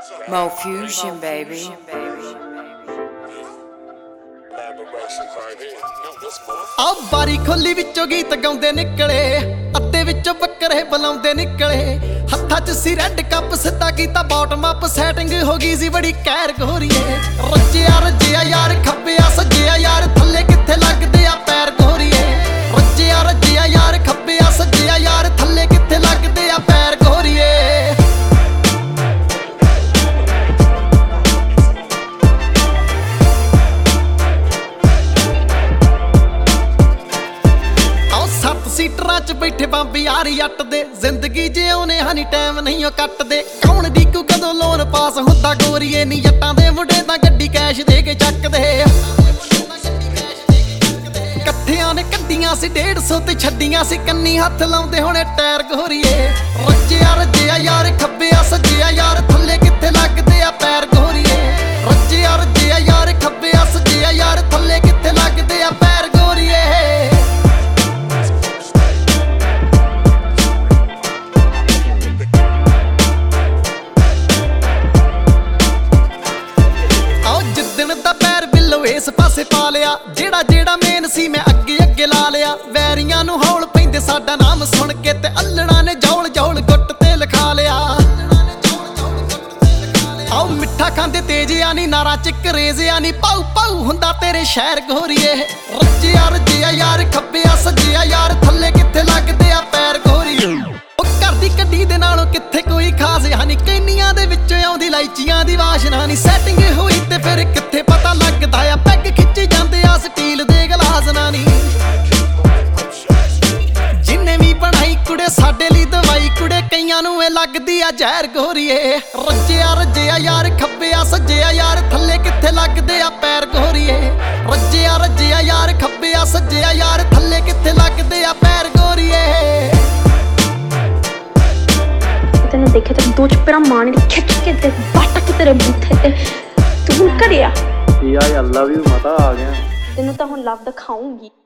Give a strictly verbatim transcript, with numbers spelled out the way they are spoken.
Mo Fusion, baby. ਆ ਬਾਰੀ ਖੋਲੀ ਵਿੱਚੋਂ ਗੀਤ ਗਾਉਂਦੇ ਨਿਕਲੇ, ਅੱਧੇ ਵਿੱਚੋਂ ਬੱਕਰੇ ਬੁਲਾਉਂਦੇ ਨਿਕਲੇ। ਹੱਥਾਂ 'ਚ ਸੀ ਰੈੱਡ ਕੱਪ, ਸਿੱਧਾ ਕੀਤਾ ਬਾਟਮ ਅਪ, ਸੈਟਿੰਗ ਹੋ ਗਈ ਸੀ ਬੜੀ ਕਹਿਰ ਗੋਰੀਏ। ਰੱਜਿਆ ਰੱਜਿਆ ਯਾਰ ਖੱਬਿਆ ਸੱਜਿਆ ਯਾਰ, ਥੱਲੇ ਕਿੱਥੇ ਲੱਗਦੇ ਆ ਪੈਰ ਗੋਰੀਏ। ਰੱਜਿਆ ਰੱਜਿਆ ਯਾਰ ਖੱਬਿਆ ਸੱਜਿਆ ਯਾਰ, ਥੱਲੇ ਕਿੱਥੇ ਲੱਗਦੇ ਆ ਪੈਰ ਗੋਰੀਏ। ਸੀਟਰਾਂ 'ਚ ਬੈਠੇ ਬੰਬ ਯਾਰ ਜੱਟ ਦੇ, ਜ਼ਿੰਦਗੀ ਜਿਉਣੇ ਹਨੀ ਟਾਈਮ ਨਹੀਂ ਉਹ ਕੱਟਦੇ। ਕੌਣ ਡੀਕੂ ਕਦੋਂ ਲੋਨ ਪਾਸ ਹੁੰਦਾ ਗੋਰੀਏ, ਨੀ ਜੱਟਾਂ ਦੇ ਮੁੰਡੇ ਤਾਂ ਗੱਡੀ ਕੈਸ਼ ਦੇ ਕੇ ਚੱਕਦੇ। ਇਕੱਠਿਆਂ ਨੇ ਕੱਢੀਆਂ ਸੀ ਡੇਢ ਸੌ ਤੇ ਛੱਡੀਆਂ ਸੀ ਕੰਨੀ, ਹੱਥ ਲਾਉਂਦੇ ਹੋਣੇ ਟਾਇਰ ਗੋਰੀਏ। ਰੱਜਿਆ ਰੱਜਿਆ ਯਾਰ ਖੱਬਿਆ ਸੱਜਿਆ ਯਾਰ, ਥੱਲੇ ਕਿੱਥੇ ਲੱਗਦੇ ਆ ਪੈਰ ਗੋਰੀਏ। ਰੱਜਿਆ ਰੱਜਿਆ ਯਾਰ ਖੱਬਿਆ ਸੱਜਿਆ ਯਾਰ, ਥੱਲੇ ਕਿੱਥੇ ਲੱਗਦੇ ਆ ਪੈਰ ਗੋਰੀਏ। ਇਸ ਪਾਸੇ ਪਾ ਲਿਆ ਜਿਹੜਾ ਜਿਹੜਾ ਮੇਨ ਸੀ, ਮੈਂ ਅੱਗੇ ਅੱਗੇ ਲਾ ਲਿਆ। ਵੈਰੀਆਂ ਨੂੰ ਹੌਲ ਪੈਂਦੇ ਸਾਡਾ ਨਾਮ ਸੁਣ ਕੇ, ਤੇ ਅੱਲੜਾਂ ਨੇ ਜੌਲ ਜੌਲ ਗੁੱਟ ਤੇ ਲਿਖਾ ਲਿਆ। ਆਓ ਮਿੱਠਾ ਖਾਂਦੇ ਤੇਜ ਆ ਨੀ, ਨਾਰਾ ਚ ਕਰੇਜ਼ ਆ ਨੀ, ਪਾਉ ਪਾਉ ਹੁੰਦਾ ਤੇਰੇ ਸ਼ਹਿਰ ਗੋਰੀਏ। ਰੱਜਿਆ ਰੱਜਿਆ ਯਾਰ ਖੱਬਿਆ ਸੱਜਿਆ ਯਾਰ, ਥੱਲੇ ਕਿੱਥੇ ਲੱਗਦੇ ਆ ਪੈਰ ਗੋਰੀਏ। ਉਹ ਘਰ ਦੀ ਕੱਢੀ ਦੇ ਨਾਲੋਂ ਕਿੱਥੇ ਕੋਈ ਖਾਸ ਹਾਨੀ, ਕੈਨੀਆਂ ਦੇ ਵਿੱਚੋਂ ਆਉਂਦੀ ਲਾਈਚੀਆਂ ਦੀ ਵਾਸ਼ਨਾ ਨੀ। ਸੈਟਿੰਗ ਹੋਈ ਤੇ ਫਿਰ ਕਿੱਥੇ ਪਤਾ ਲੱਗਦਾ ਆ, ਪੈਗ ਖਿੱਚੀ ਜਾਂਦੇ ਆ ਸਟੀਲ ਦੇ ਗਲਾਸ ਨਾ ਨੀ। ਜਿੰਨੇ ਵੀ ਬਣਾਈ ਕੁੜੇ ਸਾਡੇ ਲਈ ਦਵਾਈ ਕੁੜੇ, ਕਈਆਂ ਨੂੰ ਇਹ ਲੱਗਦੀ ਆ ਜ਼ਹਿਰ ਗੋਰੀਏ। ਰੱਜਿਆ ਰੱਜਿਆ ਯਾਰ ਖੱਬਿਆ ਸੱਜਿਆ ਯਾਰ, ਥੱਲੇ ਕਿੱਥੇ ਲੱਗਦੇ ਆ ਪੈਰ ਗੋਰੀਏ। ਰੱਜਿਆ ਰੱਜਿਆ ਯਾਰ ਖੱਬਿਆ ਸੱਜਿਆ ਯਾਰ, ਥੱਲੇ ਕਿੱਥੇ ਲੱਗਦੇ ਆ ਪੈਰ ਗੋਰੀਏ। ਤੈਨੂੰ ਦੇਖਿਆ ਤੇ ਦੋ ਚਪੇੜਾ ਮਾਰਨ ਦੀ ਖਿੱਚ ਕੇ ਤੇ ਬੱਟ ਕੇ ਤੇਰੇ ਬੂਥੇ ਤੇ ਤੂੰ ਕਰਿਆ ਯਾ ਯਾ ਲਵ ਯੂ ਮਤਾ ਆ ਗਿਆ। ਤੈਨੂੰ ਤਾਂ ਹੁਣ ਲਵ ਦਿਖਾਉਂਗੀ।